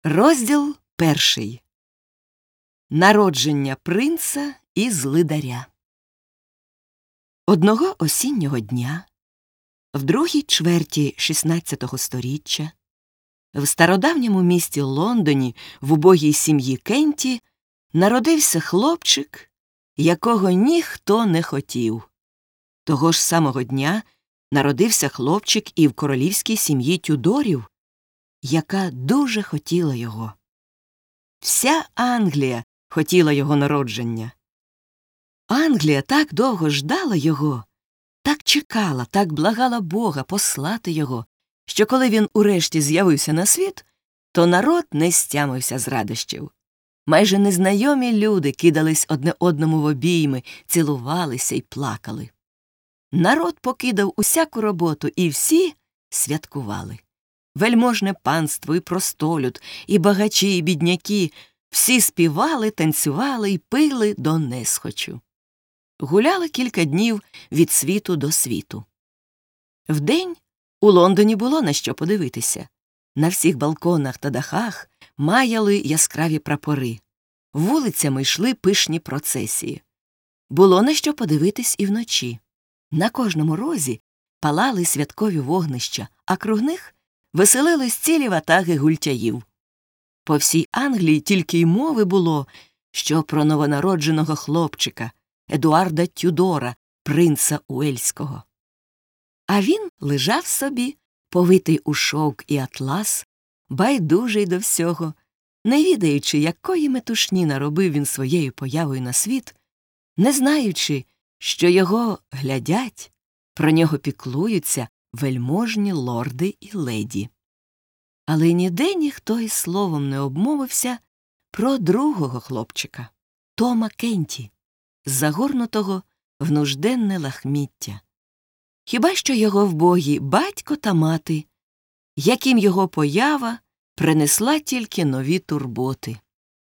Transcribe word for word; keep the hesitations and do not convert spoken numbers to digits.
Розділ перший. Народження принца із лидаря. Одного осіннього дня, в другій чверті шістнадцятого сторіччя, в стародавньому місті Лондоні в убогій сім'ї Кенті народився хлопчик, якого ніхто не хотів. Того ж самого дня народився хлопчик і в королівській сім'ї Тюдорів, яка дуже хотіла його. Вся Англія хотіла його народження. Англія так довго ждала його, так чекала, так благала Бога послати його, що коли він урешті з'явився на світ, то народ не стямився з радощів. Майже незнайомі люди кидались одне одному в обійми, цілувалися й плакали. Народ покидав усяку роботу, і всі святкували. Вельможне панство і простолюд, і багачі, і бідняки – всі співали, танцювали й пили до несхочу. Гуляли кілька днів від світу до світу. Вдень у Лондоні було на що подивитися. На всіх балконах та дахах маяли яскраві прапори. Вулицями йшли пишні процесії. Було на що подивитись і вночі. На кожному розі палали святкові вогнища, а круг них веселились цілі ватаги гультяїв. По всій Англії тільки й мови було, що про новонародженого хлопчика, Едуарда Тюдора, принца Уельського. А він лежав собі, повитий у шовк і атлас, байдужий до всього, не відаючи, якої метушні наробив він своєю появою на світ, не знаючи, що його глядять, про нього піклуються вельможні лорди і леді. Але ніде ніхто й словом не обмовився про другого хлопчика, Тома Кенті, загорнутого в нужденне лахміття. Хіба що його вбогі батько та мати, яким його поява принесла тільки нові турботи.